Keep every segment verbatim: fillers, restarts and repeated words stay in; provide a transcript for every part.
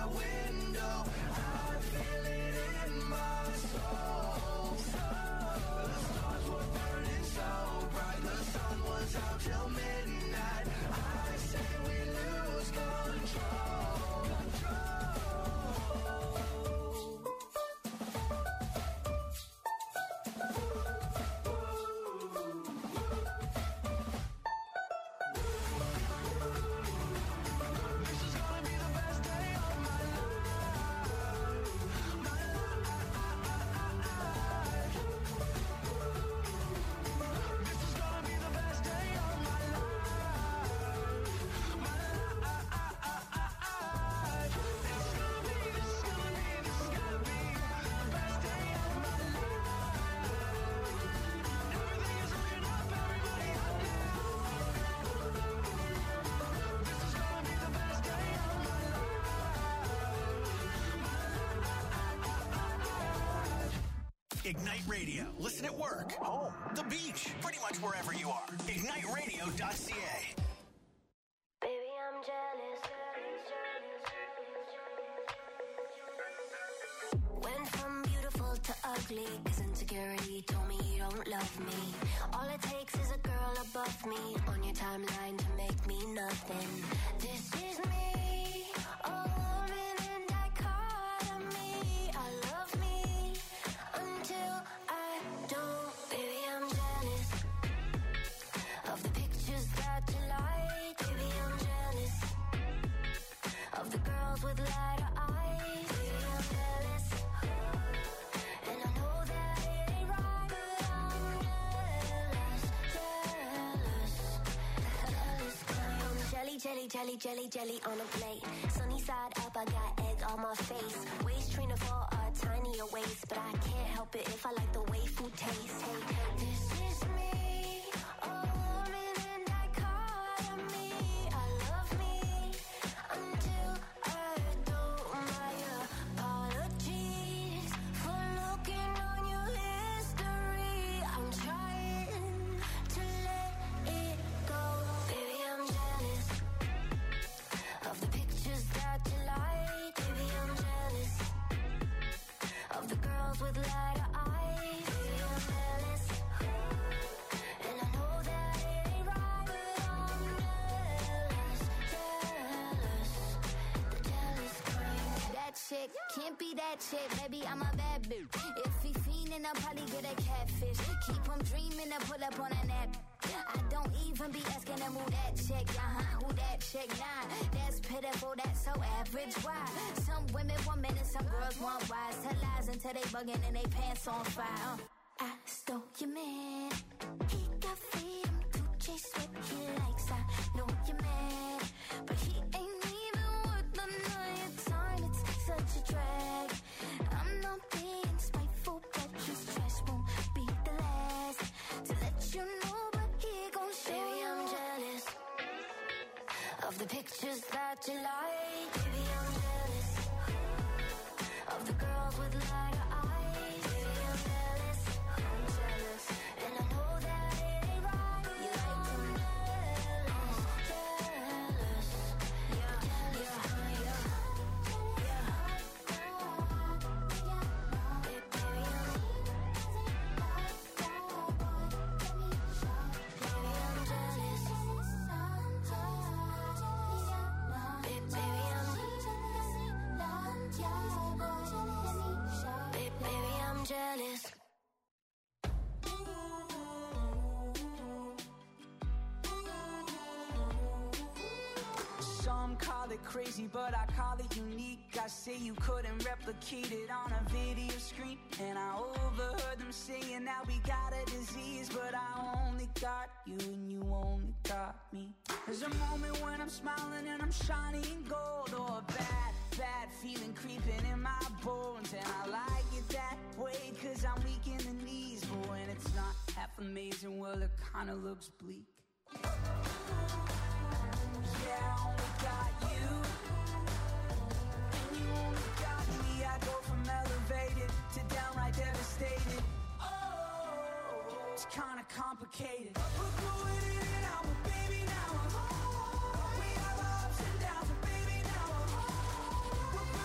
my window. I feel it in my soul. The stars were burning so bright, the sun was out till midnight. I say we lose control, control. This is gonna be the best day of my life, my life. This is gonna be the best day of my life, my life. It's gonna be, this is gonna be, this is gonna be the best day of my life. Everything is looking up, everybody up now. This is gonna be the best day of my life. Ignite Radio. Listen at work, home, the beach, pretty much wherever you are. ignite radio dot c a. Baby, I'm jealous. Went from beautiful to ugly, cause insecurity told me you don't love me. All it takes is a girl above me on your timeline to make me nothing. This is me, a woman in dichotomy. I love me until I don't. Baby, I'm jealous of the pictures that you like. Baby, I'm jealous of the girls with lighter eyes. Baby, I'm jealous, and I know that it ain't right, but I'm jealous, jealous, jealous. I'm jelly, jelly, jelly, jelly, jelly on a plate. Sunny side up, I got egg on my face. Waist trainer for a tinier waist, but I can't help it if I like the way food tastes. Hey, this is me, a woman in dichotomy. I love me until I don't. My apologies for looking on your history. I'm trying to let it go. Baby, I'm jealous of the pictures that you like. Baby, I'm jealous of the girls with lighter eyes. Baby, I'm jealous, and I know that it ain't right, but I'm jealous, jealous, the jealous kind. That chick can't be that chick, baby, I'm a bad bitch. If he fiendin', I'll probably get a catfish. Keep him dreaming to pull up on a nap. I don't even be asking them who that chick, uh-huh, who that chick, nah. That's pitiful, that's so average, why? Some women want men and some girls want wise. Tell lies until they bugging and they pants on fire. uh. I stole your man, he got freedom to chase what he likes. I know you're mad, but he ain't even worth the night time. It's such a drag. I'm not being spiteful, but his trash won't be the last to let you know, but he gon' show. Baby, I'm jealous of the pictures that you like. Baby, I'm jealous of the girls with lighter eyes. Baby, I'm jealous, I'm jealous, and I know that it ain't right. You like them jealous, jealous, yeah, jealous, yeah, yeah, yeah. Baby, baby, I'm baby, I'm jealous. Baby, baby, I'm baby, baby, I'm jealous. Some call it crazy, but I call it unique. I say you couldn't replicate it on a video screen, and I overheard them saying that we got a disease, but I only got you and you only got me. There's a moment when I'm smiling and I'm shining gold, or a bad, bad feeling creeping in my bones, and I like it that way cause I'm weak in the knees, but when it's not half amazing, well it kinda looks bleak. Yeah, I only got you, and you only got me. I go from elevated to downright devastated. Oh, it's kinda complicated. We're going in and out, but baby, now I'm home. We have our ups and downs, but baby, now I'm home. We're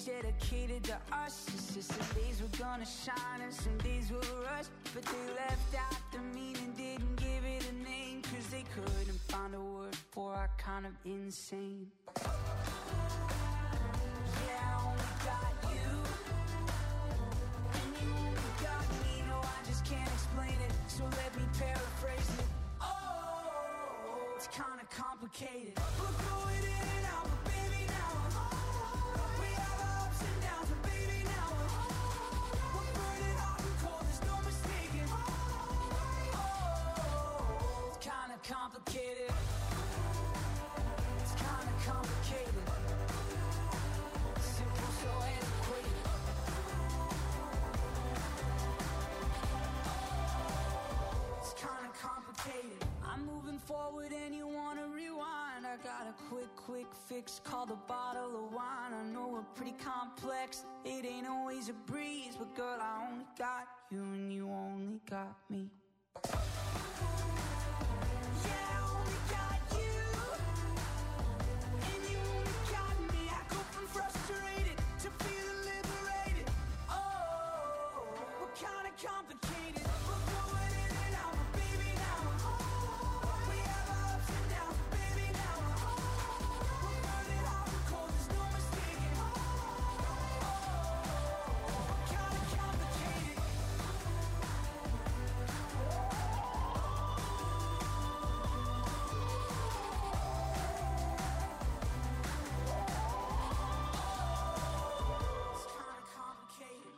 dedicated to us. It's just some days we're gonna shine and some days we'll rush. But they left out the meaning, didn't give it a name, cause they couldn't find a word for our kind of insane. Yeah, I only got you, and you only got me. No, I just can't explain it, so let me paraphrase it. Oh, it's kinda complicated. We're going in and out, but baby now we have our ups and downs, but baby now we're burning hot and cold, there's no mistaking. Oh, it's kinda complicated. It's kinda complicated. Simple, so antiquated. It's kinda complicated. I'm moving forward and you wanna rewind. I got a quick, quick fix called a bottle of wine. I know we're pretty complex, it ain't always a breeze, but girl, I only got you and you only got me. Yeah, I only got you, and you only got me. I go from frustrated to feeling liberated. Oh, we're kinda complicated. We're going in and out, but baby now we have our ups and downs, but baby now we're burning hot and cold, there's no mistaking. Oh, we're kinda complicated. It's kinda complicated.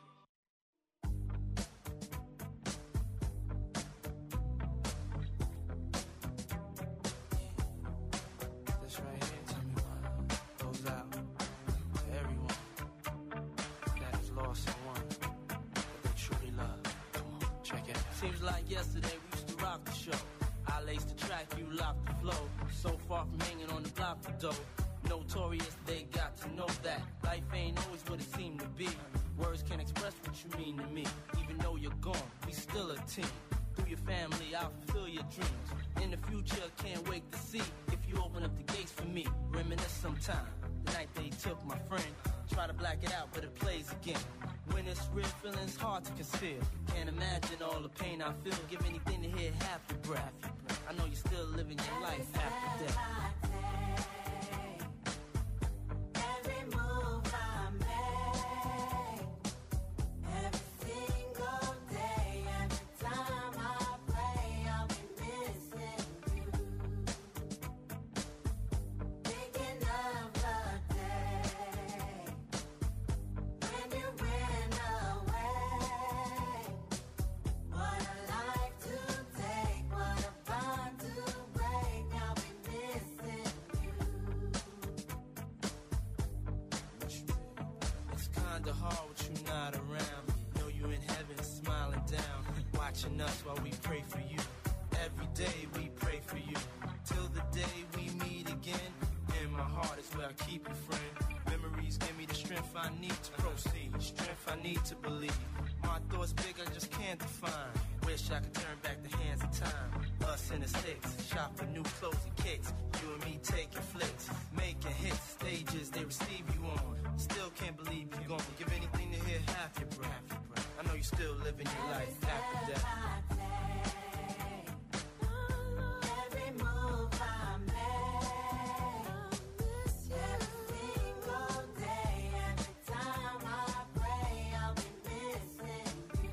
This right here, tell me what goes out to everyone that has lost someone that they truly love. Come on, check it out. Seems like yesterday we used to rock the show. I laced the track, you locked the flow. So far from hanging on the block for dough. Notorious, they got to know that life ain't always what it seemed to be. Words can't express what you mean to me. Even though you're gone, we still a team. Through your family, I'll fulfill your dreams. In the future, can't wait to see if you open up the gates for me. Reminisce sometime. The night they took my friend. Try to black it out, but it plays again. When it's real, feeling's hard to conceal. Can't imagine all the pain I feel. Give anything to hear half your breath. I know you're still living your life after death. Every move I make, every single day, every time I pray, I'll be missing you. Thinking of the day when you ran away. What a life to take, what a bond to break. I'll be missing you. It's kinda hard with you not around. Know you in heaven smiling down, watching us while we pray for you. Every day we pray for you, till the day we meet again. In my heart is where I keep you, friend. Memories give me the strength I need to proceed, strength I need to believe. My thoughts big, I just can't define. Wish I could turn back the hands of time. Us in the sticks, shop for new clothes and kicks. You and me taking flicks, making hits, stages they receive you on. Still can't believe you're gone. Give anything to hear half your breath. I know you're still living your life after death. Every move I make, every single day, every time I pray, I'll be missing you.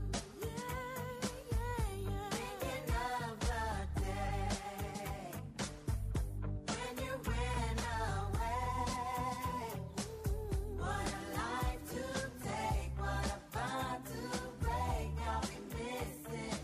Thinking of the day when you ran away. What a life to take, what a bond to break. I'll be missing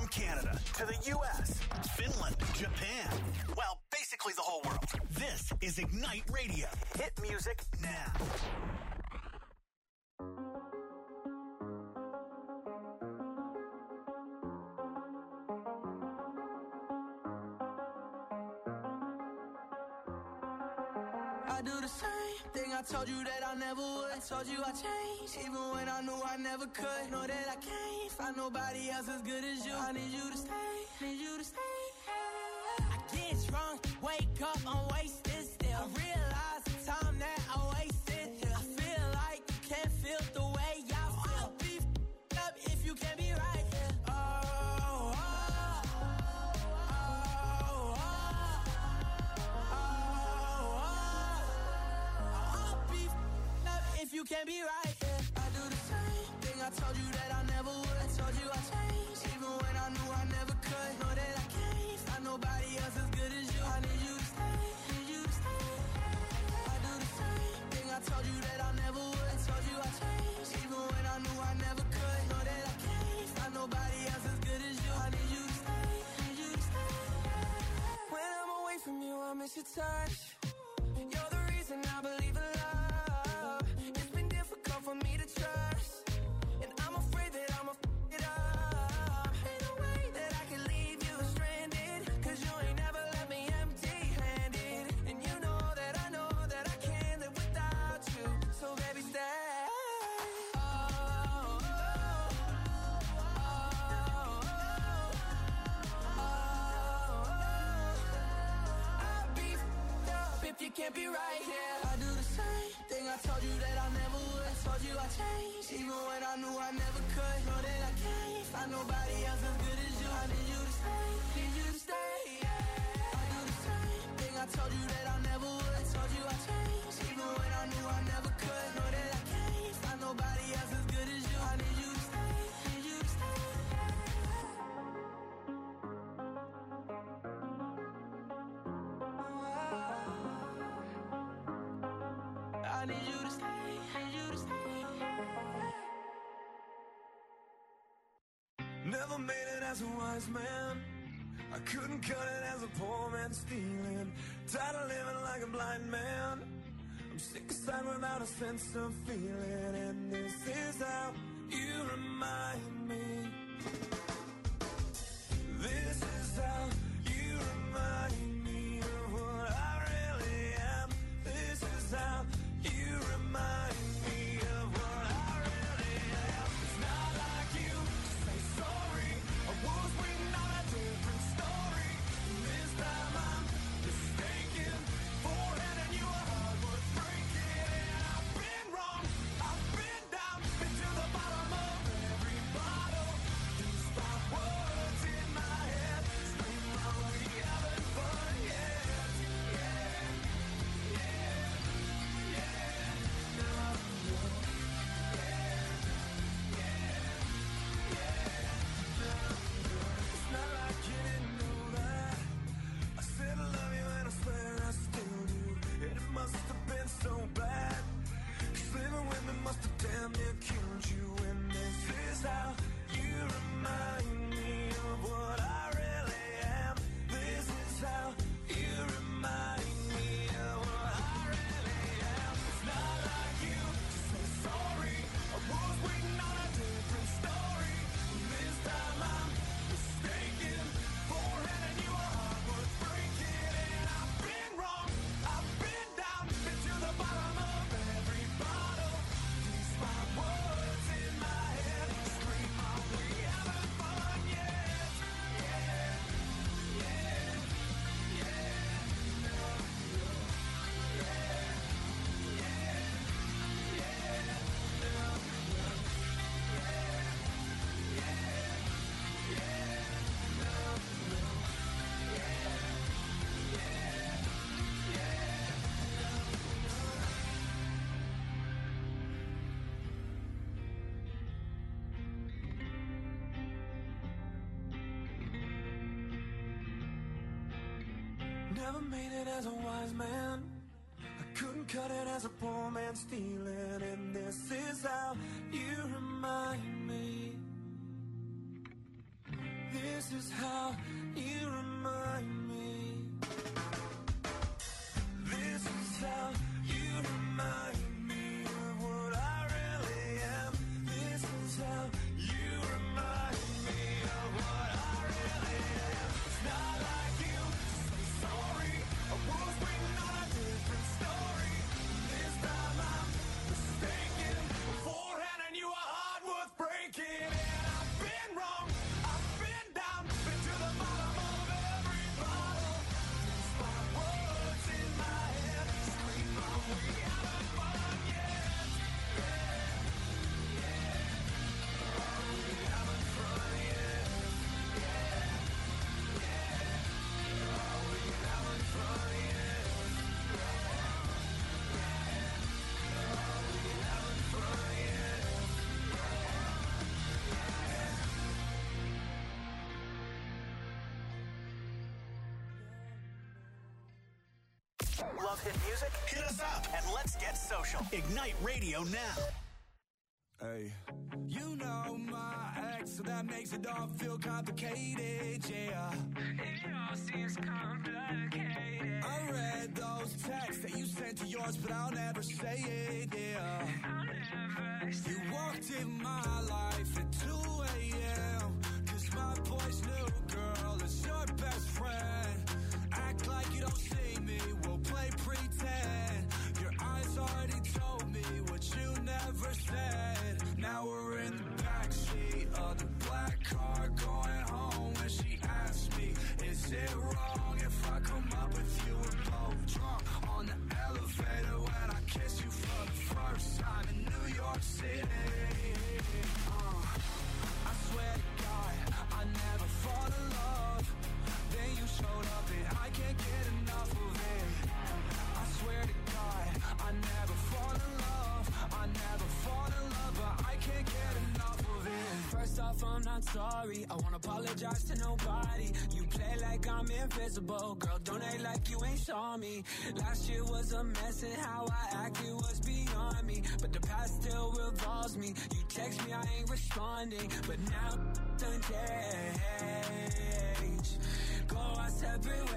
Canada to the U S, Finland, Japan. Well, basically the whole world. This is Ignite Radio. Hit music now. I do the same thing I told you that I never would. I told you I changed, even when I knew I never could. Know that I can't find nobody else as good as you. I need you to stay, need you to stay. I get drunk, wake up, I'm wasted still. I realize the time that I wasted here. I feel like you can't feel the way I feel. I'll be f***ed up if you can't be right here. Oh, oh, oh, oh, oh, oh. I'll be f***ed up if you can't be right here. I do the same thing I told you that I never would. I told you I changed, even when I knew I never could. Know that I can't find nobody else as good as you. I need you to stay, need you to stay. I do the same thing I told you that I never would. I told you I changed, even when I knew I never could. Know that I can't find nobody else as good as you. I need you to stay, need you to stay. When I'm away from you, I miss your touch. You're the reason I believe in love. It's been difficult for me to trust, and I'm afraid that I'ma f*** it up. Ain't no way that I can leave you stranded, cause you ain't never left me empty-handed. And you know that I know that I can't live without you. So baby, stay. Oh, oh, oh, oh, oh. I'll be f***ed up if you can't be right here. I do the same thing I told you that I never would. I told you I changed, even when I knew I never could. Know that I can't find nobody else as good as you. I need you to stay, need you to stay. I do the same thing I told you that I never would. I told you I changed, even when I knew I never could. Know that I can't find nobody else as good as you. I need you to stay, need you to stay. I need you to stay, need you to stay. Never made it as a wise man. I couldn't cut it as a poor man stealing. Tired of living like a blind man. I'm sick aside without a sense of feeling. And this is how you remind me. This is how you remind me of what I really am. This is how you remind me of what I really am. It's not like you to say sorry. I was waiting on a different story. This time I'm mistaken. Forehanding you a heart worth breaking. And I've been wrong. I've been down. Been to the bottom of every bottle. These five words in my head scream out we haven't fun yet. Yeah, yeah, yeah. No, no. It's not like you didn't know that. I said I love you and I swear I still do. And it must have been so bad, 'cause living with me must have damn near killed you. And this is how you remind me of what I really am. This is how you remind me of what I really am. It's not like you to say sorry. I was waiting on a different story. This time I'm mistaken. Forehanding you a heart worth breaking. And I've been wrong. I've been down. Been to the bottom of every bottle. These five words in my head scream out we haven't fun yet. Yeah, yeah, yeah. No, no. Yeah, yeah, yeah. No, no. Yeah, yeah, yeah. No, no. Yeah, yeah, yeah. Never made it as a wise man. I couldn't cut it as a poor man stealing. And this is how you remind me. This This is how you remind me. This is how you remind me of what I really am. This is how you remind me of what I really am. It's not like you to say sorry. I was waiting on a different story. This time I'm mistaken. Beforehand I knew a heart worth breaking. And I've been wrong. I've been down. Been to the bottom of every bottle. Despite words in my head. Scream out, we haven't fun yet. Yeah, yeah. Oh, we haven't fun yet. Yeah, yeah. Oh, we haven't fun yet. Love hit music? Hit us up and let's get social. Ignite Radio now. Hey, you know my ex, so that makes it all feel complicated, yeah. It all seems complicated. I read those texts that you sent to yours, but I'll never say it, yeah. I'll never say You walked in my life at two a.m. Cause my boy's new girl is your best friend. Act like you don't see me, we'll play pretend. Your eyes already told me what you never said. Now we're in the backseat of the black car going home. When she asked me, is it wrong if I come up with you? We're both drunk on the elevator when I kiss you for the first time in New York City. uh, I swear to God, I never fall in love. Then you showed up and I can't get enough of it. I swear to God, I never fall in love. I never fall in love, but I can't get enough of it. First off, I'm not sorry. I won't apologize to nobody. You play like I'm invisible. Girl, don't act like you ain't saw me. Last year was a mess and how I acted was beyond me. But the past still revolves me. You text me, I ain't responding. But now done change. Go our separate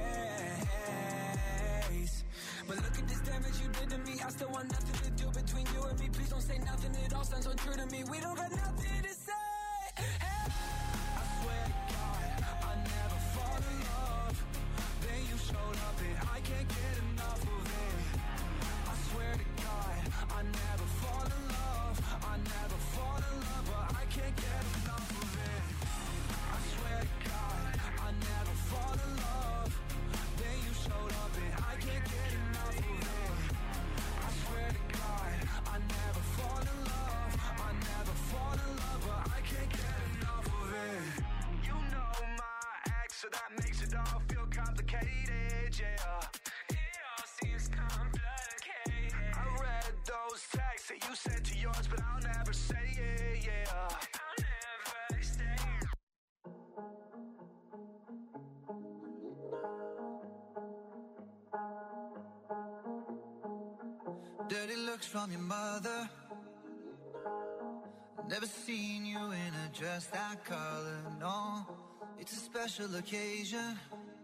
ways. But look at this damage you did to me. I still want nothing to do between you and me. Please don't say nothing, it all sounds untrue to me. We don't got nothing to say. Hey. I swear to God, I never fall in love. Then you showed up and I can't get enough of it. I swear to God, I never fall in love. I never fall in love, but I can't get enough of it. I swear to God, I never fall in love. Then you showed up and I can't get enough of it. I swear to God, I never fall in love. I never fall in love, but I can't get enough of it. You know my ex, so that makes it all feel complicated, yeah. It all seems complicated. I read those texts that you sent to yours, but I'll never say it, yeah. I'll never say it. Dirty looks from your mother. Never seen you in a dress that color, no. It's a special occasion.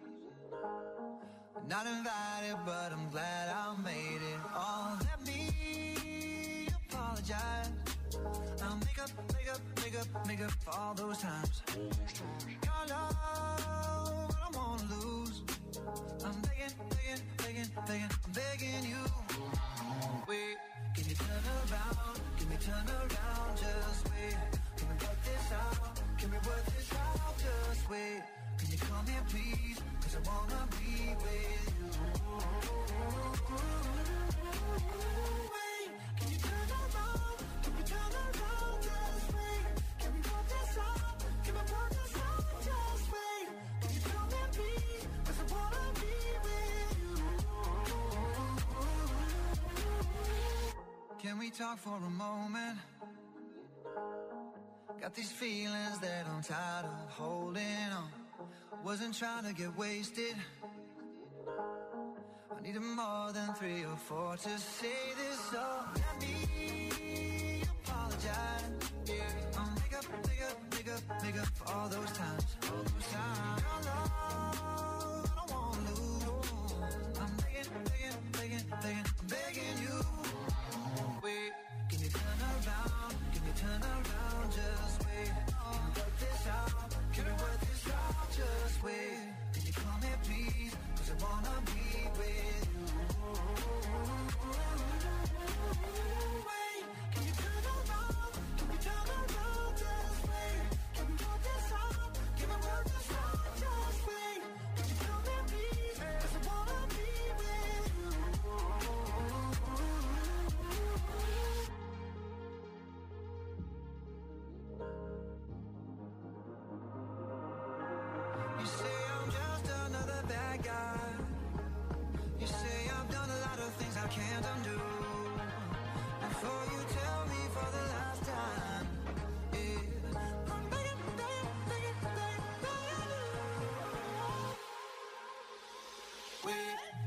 Not invited, but I'm glad I made it. Oh, let me apologize. I'll make up, make up, make up, make up for all those times. Your love, I don't wanna lose. I'm begging, begging, begging, begging, I'm begging you. Wait, can you turn around? Can we turn around? Just wait. Can we work this out? Can we work this out? Just wait. Can you come here, please? Cause I wanna be with you. Wait, can you turn around? Can we turn around? Just wait. Can we work this out? Can we work this out? Just wait. Can you come here, please? Cause I wanna be with you. Can we talk for a moment? Got these feelings that I'm tired of holding on. Wasn't trying to get wasted. I needed more than three or four to say this, so let me apologize. Yeah, I'll make up, make up, make up, make up for all those times. All those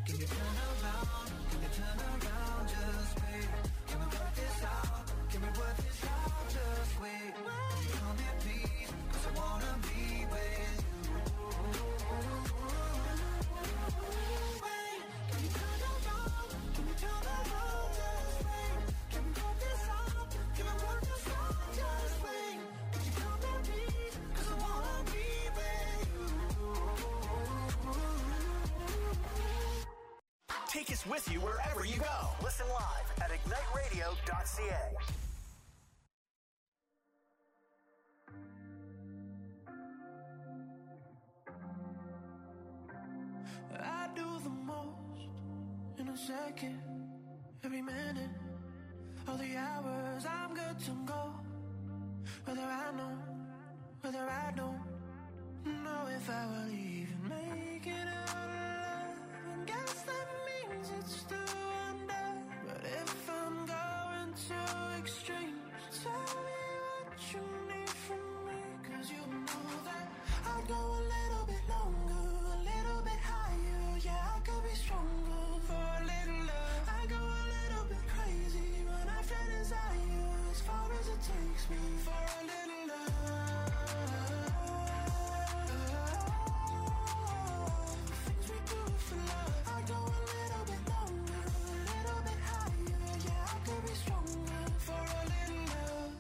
Can you turn around? Can you turn around? Just wait. Can we work this out? Can we work this out? Just wait. Can you come here, please? 'Cause I wanna be with you. Wait. Can you turn around? Can you turn around? Just wait. Can we work this out? Can we work this out? Just wait. Can you come here, please? 'Cause I wanna be with you. Take us with you wherever you go. Listen live at ignite radio dot c a. I do the most in a second, every minute, all the hours I'm good to go. Whether I know, whether I don't know if I will even make it out alive. And guess that means it's still under. But if I'm going to extremes, tell me what you need from me. 'Cause you know that I'd go a little bit longer, a little bit higher. Yeah, I could be stronger for a little love. I go a little bit crazy when I feel desire, as far as it takes me for a little love. The things we do for love. I go a little bit longer, a little bit higher. Yeah, I could be stronger for a little love.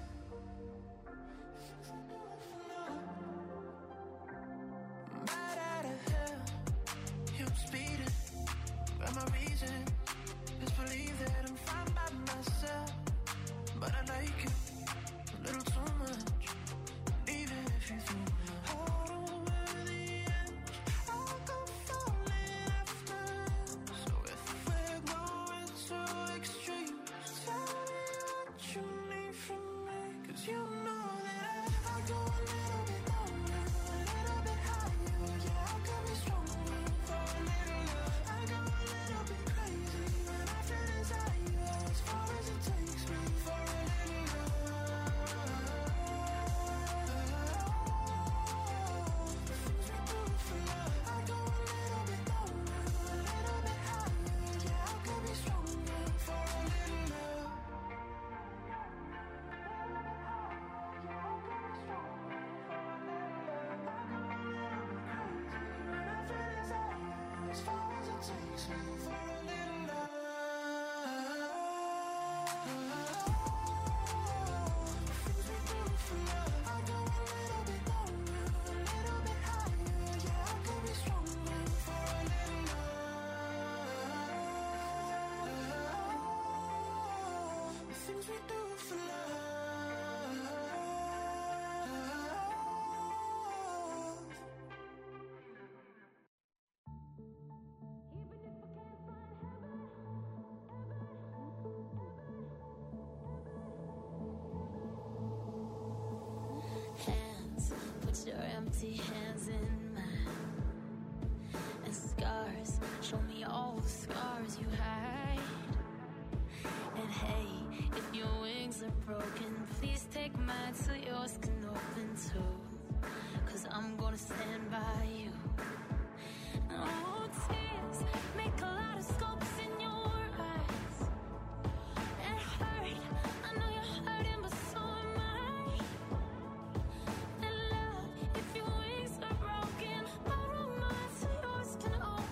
Right out of hell, yeah, I'm speeding. But my reason is believe that I'm fine by myself. But I like you a little too much. And even if you threw my heart over the edge, I'll go falling after. So if we're going to extremes, tell me what you need from me. 'Cause you know that I go a little bit longer, a little bit higher. Yeah, I could be stronger for a little love. I go a little bit crazy when I feel desire, as far as it takes me for a little love. The things we do for love. I go a little bit longer, a little bit higher. Yeah, I could be stronger for a little love. As far as it takes me for a little love. The things we do for love. I go a little bit longer, a little bit higher. Yeah, I could be stronger for a little love. The things we do for love. Hands, put your empty hands in mine. And scars, show me all the scars you hide. And hey, if your wings are broken, please take mine so yours can open too. 'Cause I'm gonna stand by you. Oh, tears make a lot of scopes in your eyes. It hurt, I know you're hurting, but so am I. And love, if your wings are broken, borrow mine so yours can open.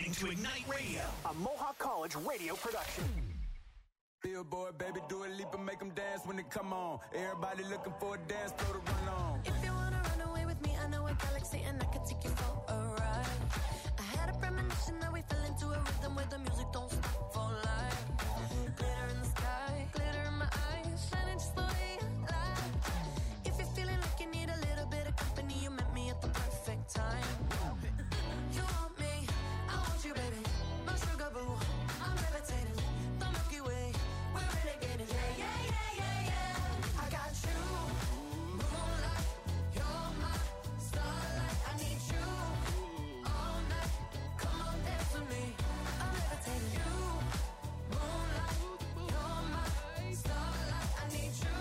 listening to Ignite Radio, a Mohawk College radio production. Billboard, baby, do a leap and make them dance when they come on. Everybody looking for a dance floor to run on. If you wanna run away with me, I know a galaxy and I could take you for a ride. I had a premonition that we fell into a rhythm where the music don't stop for life. Glitter in the sky, glitter in my eyes, shining just the way I like. If you're feeling like you need a little bit of company, you met me at the perfect time. You want me, I want you, baby. My sugar boo, I'm levitating. The Milky Way, we're renegading. Yeah, yeah, yeah, yeah, yeah. I got you, moonlight. You're my starlight. I need you all night. Come on, dance with me. I'm levitating. You, moonlight. You're my starlight. I need you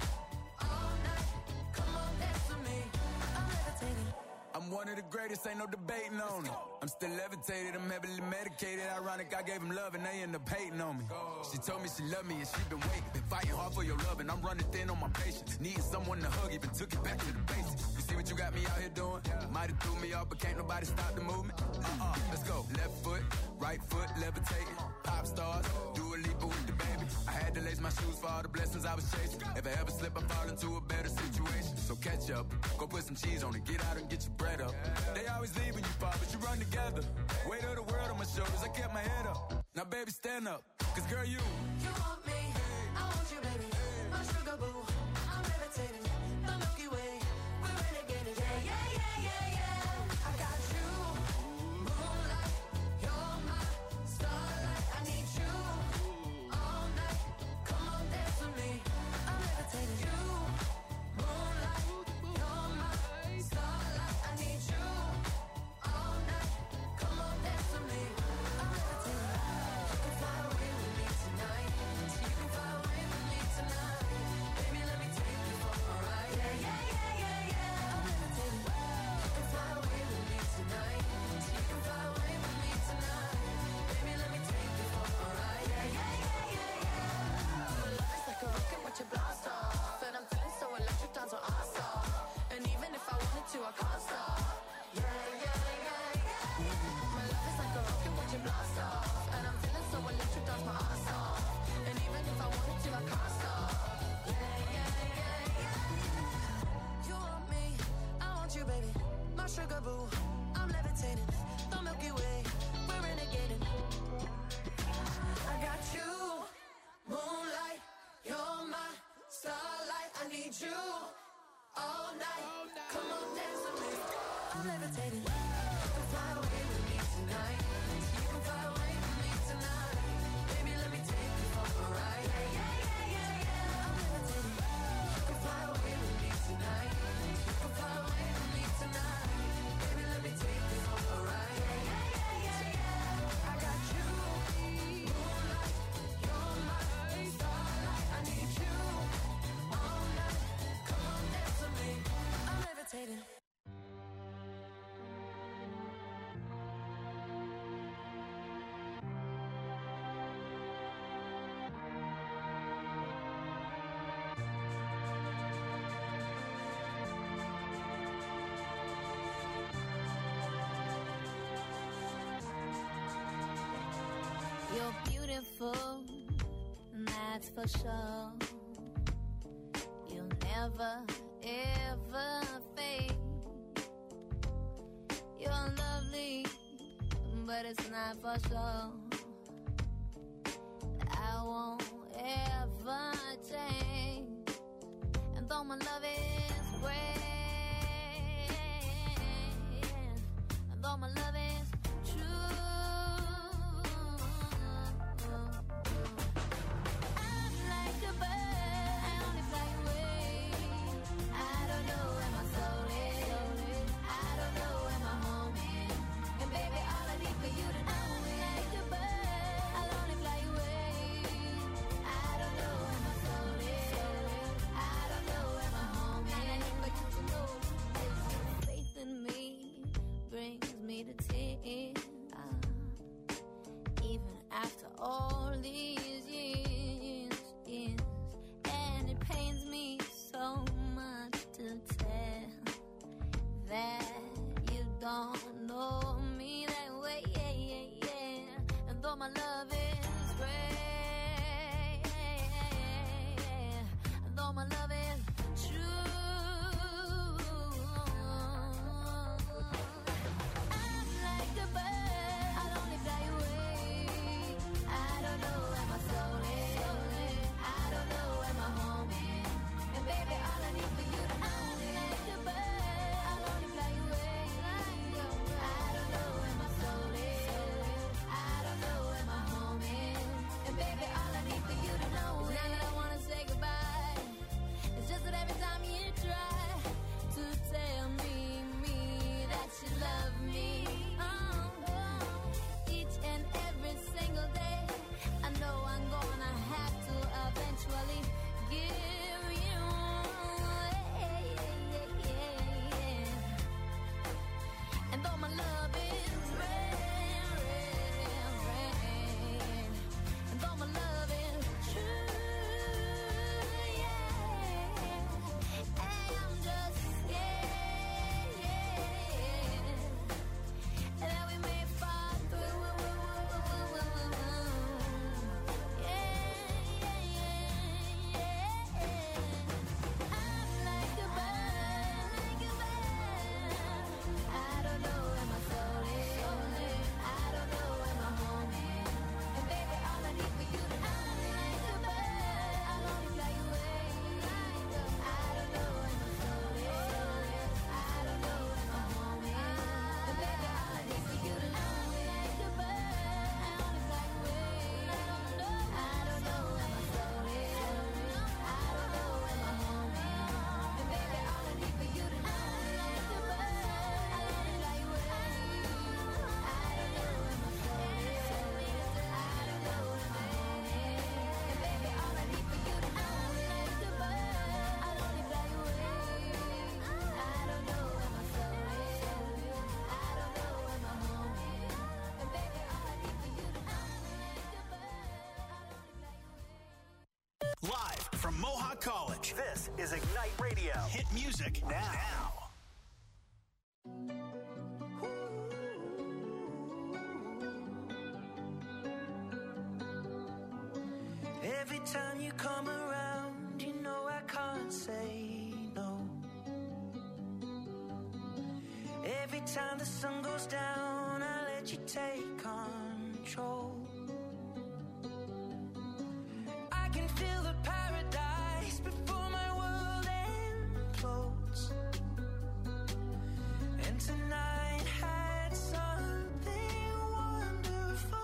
all night. Come on, dance with me. I'm levitating. I'm one of the greatest, ain't no debating on it. I'm still levitated, I'm heavily medicated. Ironic, I gave him love and they end up hating on me. She told me she loved me and she been waiting. Been fighting hard for your love and I'm running thin on my patience. Needing someone to hug, even took it back to the basics. You see what you got me out here doing? Might have threw me off, but can't nobody stop the movement. Uh-uh, let's go. Left foot, right foot, levitating. Pop stars, do a leap with the baby. I had to lace my shoes for all the blessings I was chasing. If I ever slip, I fall into a better situation. So catch up, go put some cheese on it, get out and get your bread up. They always leave when you fall, but you run together. Weight of the world on my shoulders, I kept my head up. Now baby, stand up, cause girl, you You want me, I want you, baby. My sugar boo, I'm levitating. The Milky Way, we're renegading. Yeah, yeah, yeah, yeah, yeah. I got you, moonlight. You're my starlight. I need you all night. Come on, dance with me. I'm levitating. You, moonlight. You're my starlight. I need you all night. Come on, dance with me. I'm levitating. You can fly away with me tonight. You can fly away with me tonight. Baby, let me take you for a ride. Yeah, yeah, yeah, yeah, yeah. I'm levitating. You can fly away with me tonight. You can fly away with me tonight. Baby, let me take you for a ride. Yeah, yeah, yeah, yeah, yeah. My love is like a rocket, watch it blast off. And I'm feeling so electric, dance on our stop. And even if I wanted to, I can't stop. Yeah, yeah, yeah, yeah. My love is like a rocket, watch it blast off. And I'm feeling so electric, dance my ass off. And even if I wanted to, I can't stop. Yeah, yeah, yeah, yeah. You want me, I want you, baby. My sugar boo, I'm levitating. The Milky Way, we're renegading. I got you, moonlight. You're my starlight. I need you all night. Come on, dance with me. I'm levitating. You can fly away with me tonight. You can fly away with me tonight. Baby, let me take you for a ride. Yeah, yeah, yeah, yeah, yeah. I'm levitating. You can fly away with me tonight. You can fly away with me tonight. Baby, let me take you for a ride. Yeah, yeah, yeah, yeah, yeah. I got you, moonlight. You're my starlight. I need you all night. Come on, dance with me. I'm levitating. You're beautiful, that's for sure. You'll never, ever fade. You're lovely, but it's not for sure. I won't ever change. And though my love is great, and though my love is true, I'm like a bird, I only fly away. I don't know where my soul is, I don't know where my home is. And baby, all I need for you to know is like a bird, I'll only fly away. I don't know where my soul is, I don't know where my home is. college. This is Ignite Radio. Hit music now. Every time you come around, you know I can't say no. Every time the sun goes down, I let you take control. I can feel the paradise before my world implodes. And tonight had something wonderful.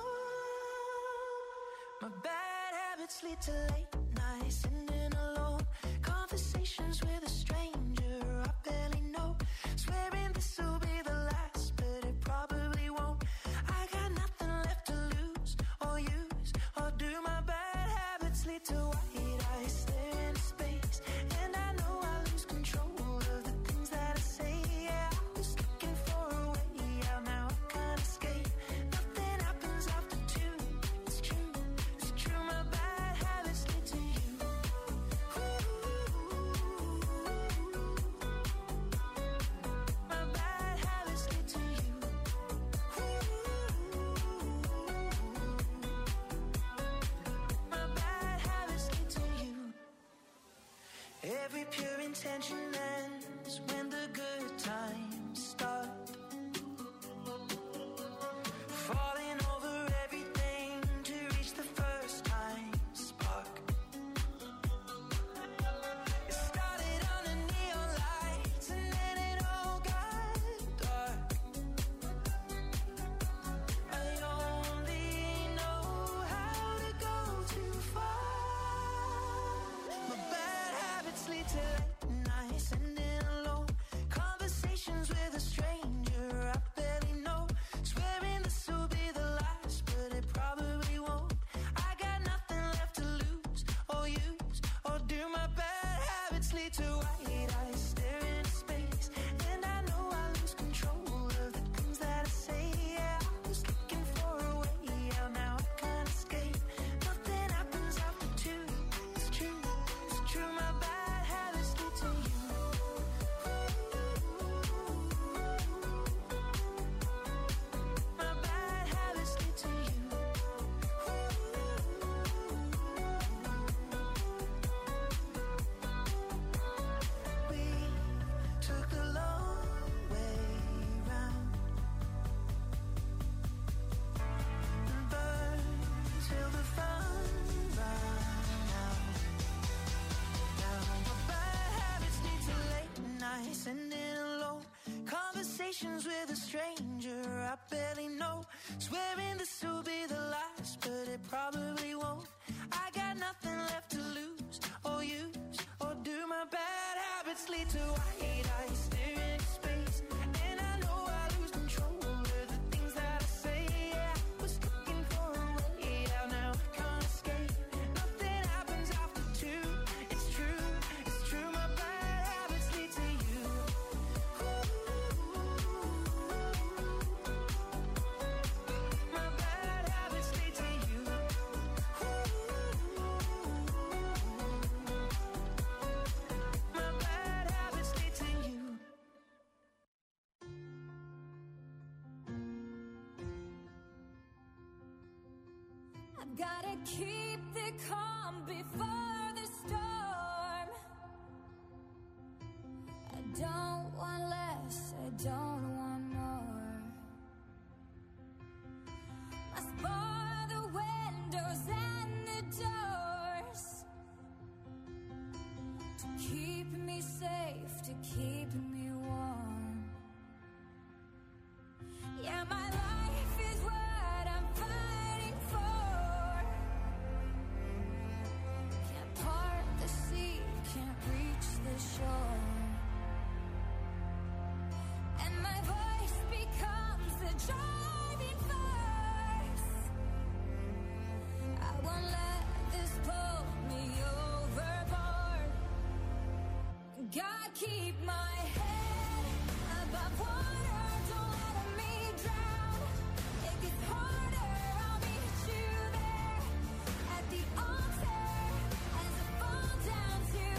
My bad habits lead to late nights, sitting alone, conversations with a stranger I barely know, swearing this will be the last, but it probably won't. I got nothing left to lose or use or do. My bad habits lead to white eyes, stare into space, and I know I lose control of the things that I say. Yeah, I was looking for a way out, now I can't escape. Nothing happens after two. It's true, it's true. My bad habits lead to you. My bad habits lead to you. My bad habits lead to you. Every pure intention ends when the good times start. Falling over everything to reach the first time spark. It started on the neon lights and then it all got dark. I only know how to go too far. My bad habits lead to late nights, sitting alone, conversations with a stranger I barely know, swearing this will be the last, but it probably won't. I got nothing left to lose or use or do. My bad habits lead to white eyes, stare into space, and I know I lose control of the things that I say. Yeah, I was looking for a way out, now I can't escape. Nothing happens after two. It's true, it's true. My bad habits lead to you. My bad habits lead to you. We took the long way round and burned till the fun ran out. Now my bad habits lead to late nights, sitting alone, conversations with a stranger I barely know, swearing this will be the last, but it probably won't. I got nothing left to lose or use or do. My bad habits lead to white eyes, stare into space, and I know I lose control of the things that I say. Yeah, I was looking for a way out, now I can't escape. Nothing happens after two. It's true, it's true. My bad habits lead to you. My bad habits lead to you. My bad habits lead to you. I've gotta keep the calm before the storm. I don't want less, I don't want more. Must bar the windows and the doors to keep me safe, to keep me warm. Yeah, my life is what I'm fighting for. Can't part the sea, can't reach the shore. And my voice becomes the driving force. I won't let this pull me overboard. God, keep my head above water, don't let me drown. It gets harder, I'll meet you there at the altar as I fall down to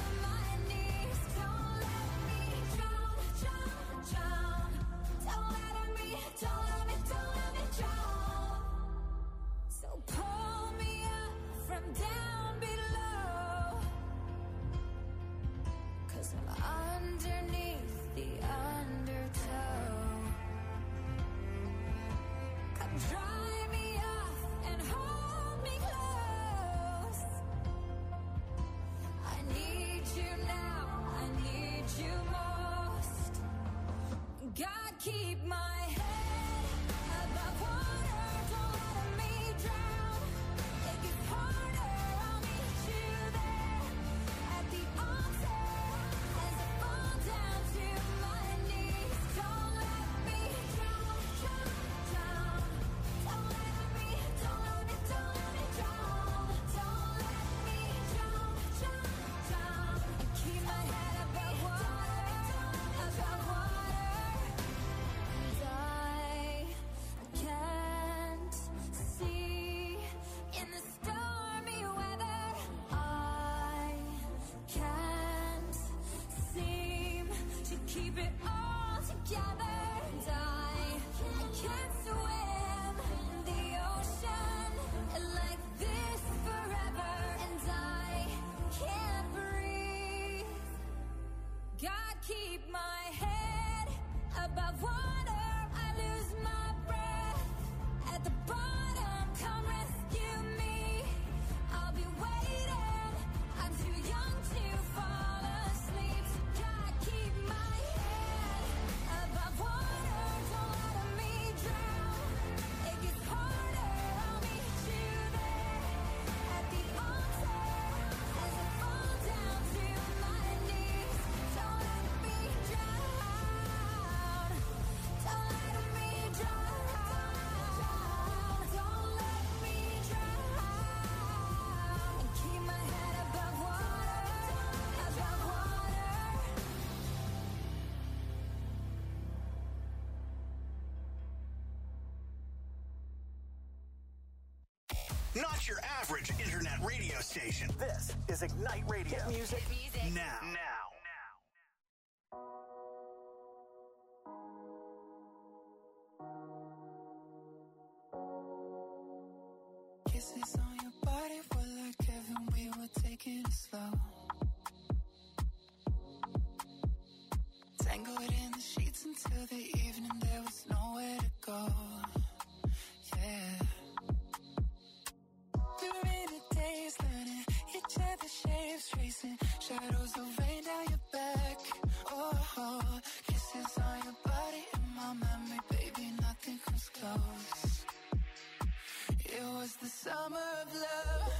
keep my head above water, don't let me drown. It gets harder, I'll meet you there at the altar as I fall down to my knees. Don't let me drown, drown, drown. Don't let me, don't let me, don't let me drown. Don't let me drown, drown, drown. And keep my head above water, above water. And I can't see in the stormy weather. I can't seem to keep it all together. And I, I can't swim in the ocean like this forever. And I can't breathe. God, keep my head above water. I lose my breath at the bottom. Come rescue me. I'll be waiting. I'm too young to fall asleep. So God, keep my head above water. Don't let me drown. It gets harder. I'll meet you there at the altar as I fall down to my knees. Don't let me drown. Don't let me drown. Don't let me drown. And keep my head above water, above water. Not your average internet radio station. This is Ignite Radio. Hit music, now. Now. Kisses on your body were like heaven, we were taking it slow. Tangled in the sheets until the evening, there was nowhere to go. Yeah. We were in a daze, learning each other's shapes, tracing shadows of rain down your back. Oh, kisses on your body in my memory, baby, nothing comes close. It was the summer of love,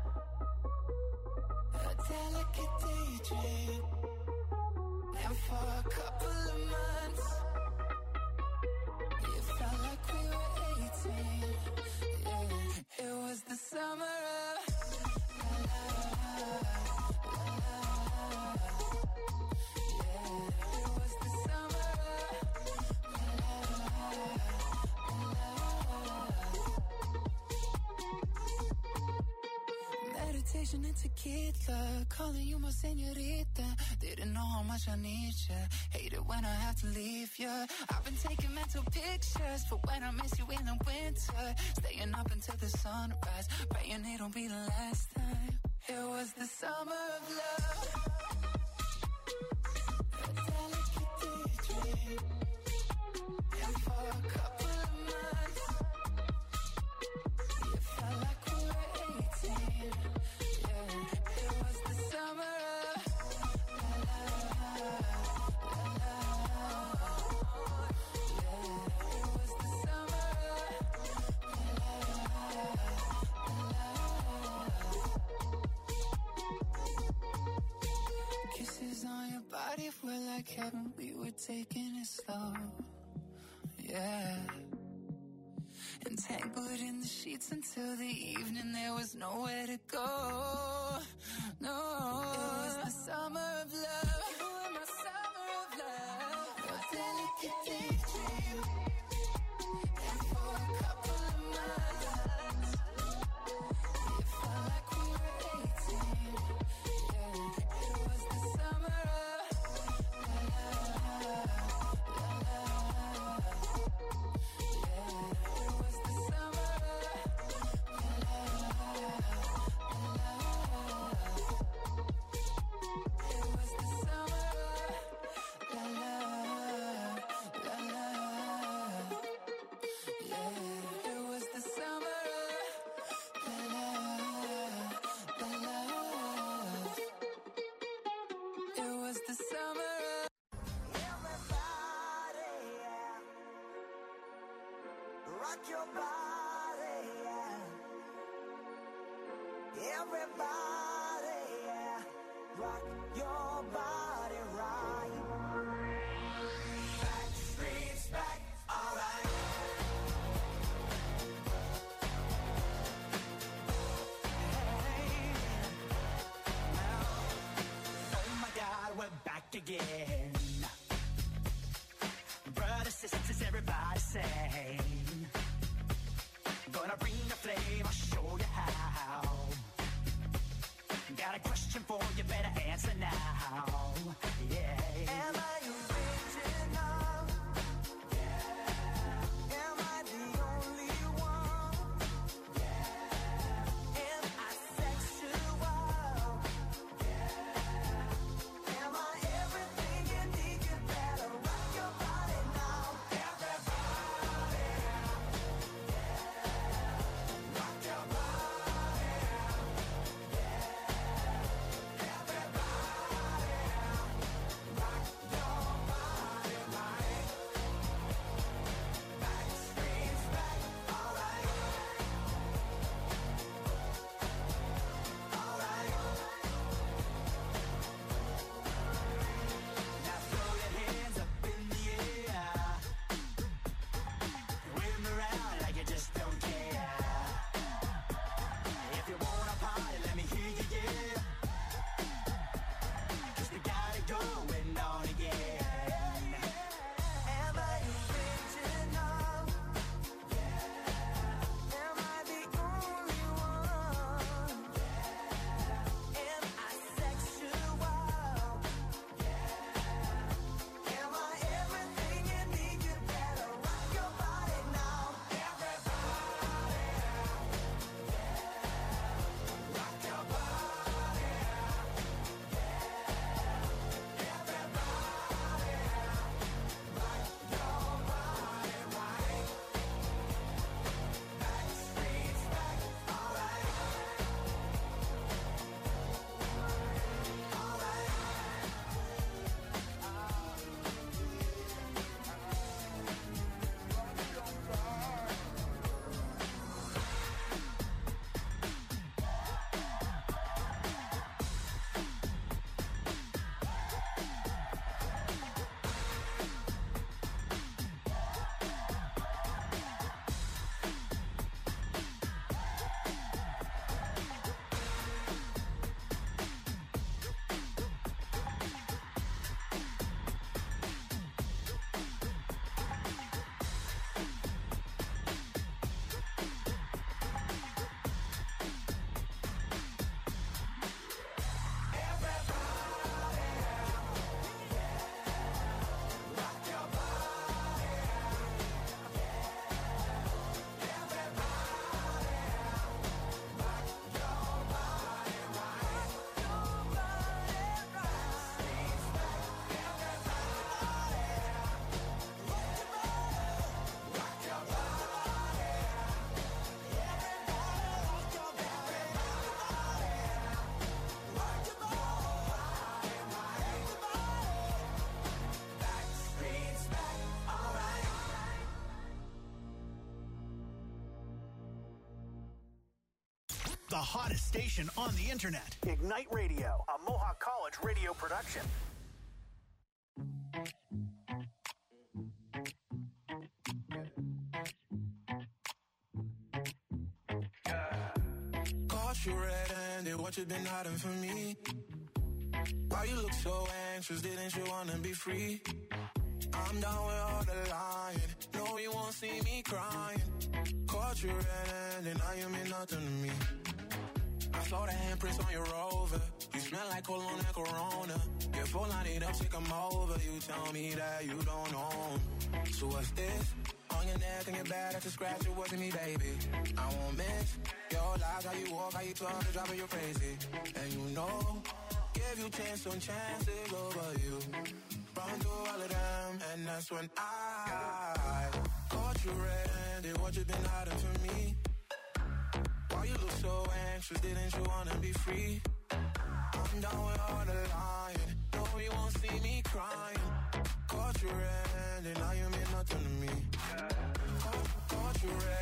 a delicate daydream. And for a couple of months, it felt like we were eighteen. Yeah, it was the summer of la la la la la. Yeah, it was the summer of la la la la. Meditation and tequila, calling you my señorita. Didn't know how much I need ya. Hate it when I have to leave ya. I've been taking mental pictures for when I miss you in the winter. Staying up until the sunrise, praying it'll be the last time. It was the summer of love, a delicate daydream. And for a couple of months, it felt like we were eighteen. Yeah, it was the summer of la la la la la. Yeah, it was the summer of la la la. Kisses on your body were like heaven, we were taking it slow. Yeah. Entangled in the sheets until the evening, there was nowhere to go. No, it was the summer of love. You were my summer of love, a delicate daydream. And for a couple of months, it felt like we were eighteen. Yeah, it was the summer of la la la la la. Yeah, it was the summer of la la la la la. It was the summer rock your body, yeah. Everybody, yeah. Rock your body right. Backstreet's back, alright. Hey, now, oh my God, we're back again. Brothers, sisters, everybody sing. Gonna bring the flame, I'll show you how. Got a question for you, better answer now. Yeah. Am I original? Yeah. Am I the only one? Yeah. Am I sexual? Yeah. Am I everything you need? You better rock your body now. Everybody. Yeah. Rock your body. The hottest station on the internet. Ignite Radio, a Mohawk College radio production. Caught you red-handed, what you been hiding from me? Why you look so anxious, didn't you wanna be free? I'm down with all the lying, no you won't see me crying. Caught you red-handed, now you mean nothing to me. I saw the handprints on your Rover. You smell like cologne and Corona. Your phone line it up, take 'em over. You tell me that you don't own. So what's this? On your neck and your back, that's a scratch. It wasn't me, baby. I won't miss your lies, how you walk, how you talk, it's driving you crazy. And you know, give you chance on chances over you. Run through all of them, and that's when I caught you red-handed. What you been hiding from me? Why you look so anxious, didn't you wanna be free? I'm down with all the lying, no you won't see me crying. Caught you red-handed, now you mean nothing to me. Caught, caught you red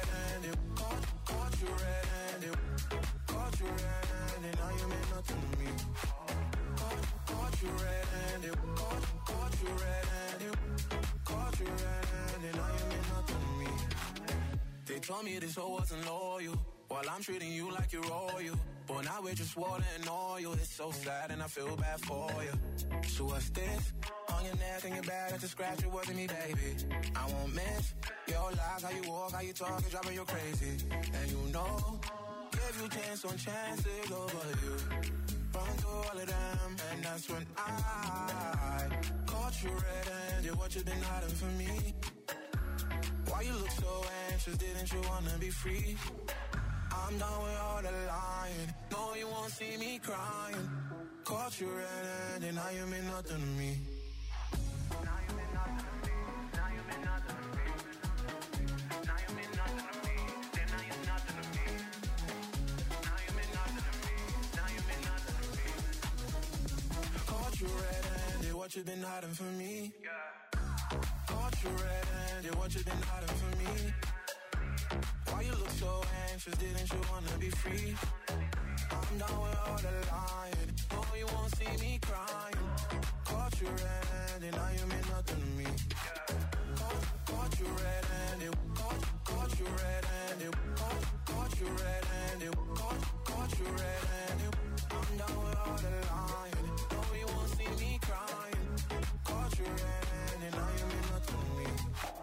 you red-handed, caught you red-handed, now you mean nothing to me. They told me this hoe wasn't loyal, while I'm treating you like you're royal. But now we're just water and oil. It's so sad and I feel bad for you. So what's this? On your neck and your back, it's a scratch, it wasn't me, baby. I won't miss your lies, how you walk, how you talk, it's driving you crazy. And you know, give you chance on chances over you. Run through all of them, and that's when I caught you red-handed. What you been hiding from me? Why you look so anxious? Didn't you wanna be free? I'm done with all the lying. No, you won't see me crying. Caught you red-handed, now you mean nothing to me. Now you mean nothing to me. Now you mean nothing to me. Now you mean nothing to me. Then now you're nothing to me. Now you mean nothing to me. Now you mean nothing to me. Caught you red-handed, what you been hiding from me? Yeah. Caught you red-handed, what you been hiding from me? Why you look so anxious? Didn't you wanna be free? I'm done with all the lying. No, you won't see me crying. Caught you red-handed, now you mean nothing to me. Caught, caught you red-handed, caught, caught you red-handed, caught, caught you red-handed, caught, caught you red-handed. I'm done with all the lying. No, you won't see me crying. Caught you red-handed, now you mean nothing to me.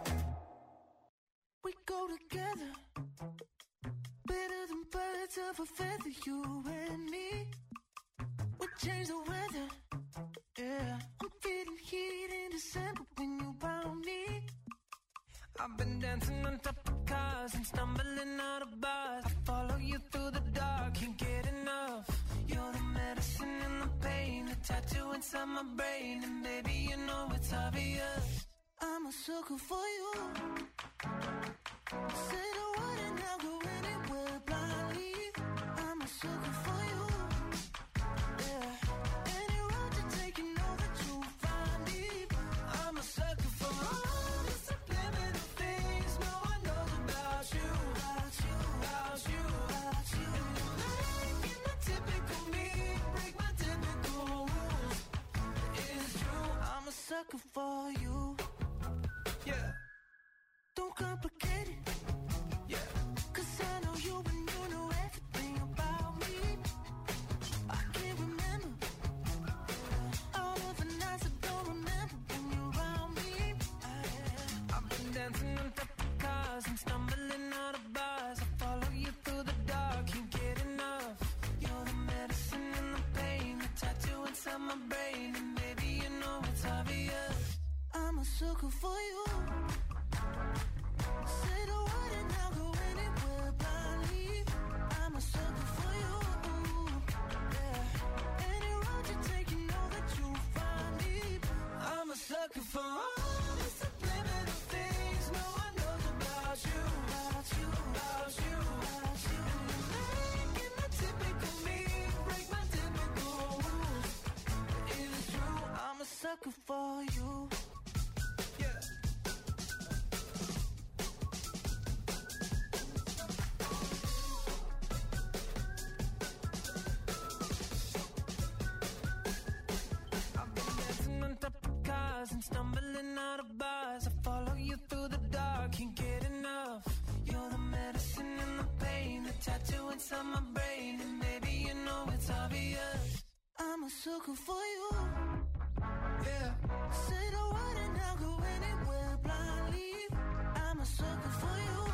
We go together, better than birds of a feather, you and me. We change the weather, yeah. I'm feeling heat in December when you found me. I've been dancing on top of cars and stumbling out of bars. I follow you through the dark, can't get enough. You're the medicine and the pain, the tattoo inside my brain. And baby, you know it's obvious, I'm a sucker for you. Say the word and I'll go anywhere blindly. I'm a sucker for you. Yeah. Any road you take, you know that you'll find me. I'm a sucker for all the subliminal things no one knows about you. About you, about you, about you. And you're making the typical me break my typical rules. It's true, I'm a sucker for you. Yeah. Don't complicate it. Yeah. Cause I know you and you know everything about me. I can't remember all of the nights I don't remember when you're around me. I, I've been dancing on top of cars and stumbling out of bars. I follow you through the dark, can't get enough. You're the medicine and the pain, the tattoo inside my brain. And baby, you know it's obvious, I'm a sucker for you. Say the word and I'll go anywhere blindly. I'm a sucker for you. Yeah. Any road you take, you know that you'll find me. I'm a sucker for all the subliminal things no one knows about you. About you, about you, about you. And you're making the typical me break my typical rules. It's true, I'm a sucker for you. Yeah. And stumbling out of bars, I follow you through the dark, can't get enough. You're the medicine and the pain, the tattoo inside my brain. And baby, you know it's obvious, I'm a sucker for you. Yeah. Say the word and I'll go anywhere blindly. I'm a sucker for you.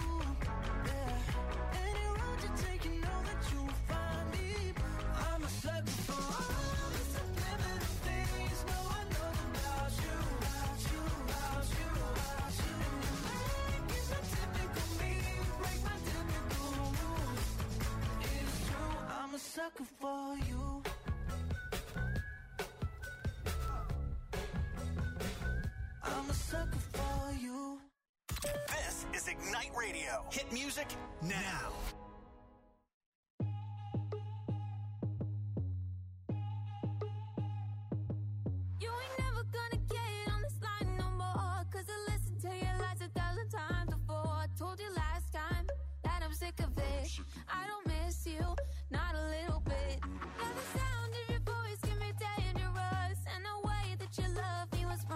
Yeah. Any road you take, you know that you'll find me. I'm a sucker for all the subliminal things no one knows about you. About you, about you, about you. And you're making the typical me break my typical rules. It's true, I'm a sucker for you. I'm a sucker for you. This is Ignite Radio. Hit music now. You ain't never gonna get on this line no more. Cause I listened to your lies a thousand times before. I told you last time that I'm sick of it. I don't miss you, not a little bit. Yeah, the sound of your voice can be dangerous. And the way that you love me was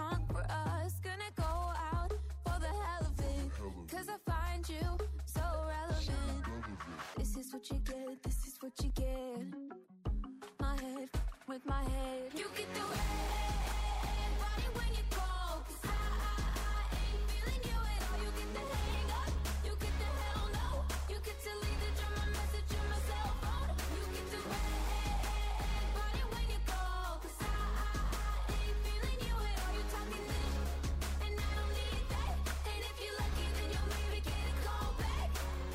what you get, this is what you get. My head with my head. You get the red body when you call. 'Cause I, I, I ain't feeling you at all. You get the hang up, you get the hell no. You get to leave the drama message in my cell phone. You get the red body when you call. 'Cause I, I, I ain't feeling you at all. You talking this, and I don't need that. And if you're lucky, then you'll maybe get a call back.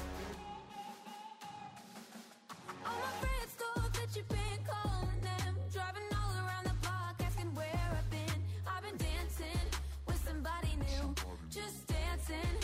All my friends thought that you've been calling them, driving all around the block, asking where I've been. I've been dancing with somebody new, just dancing.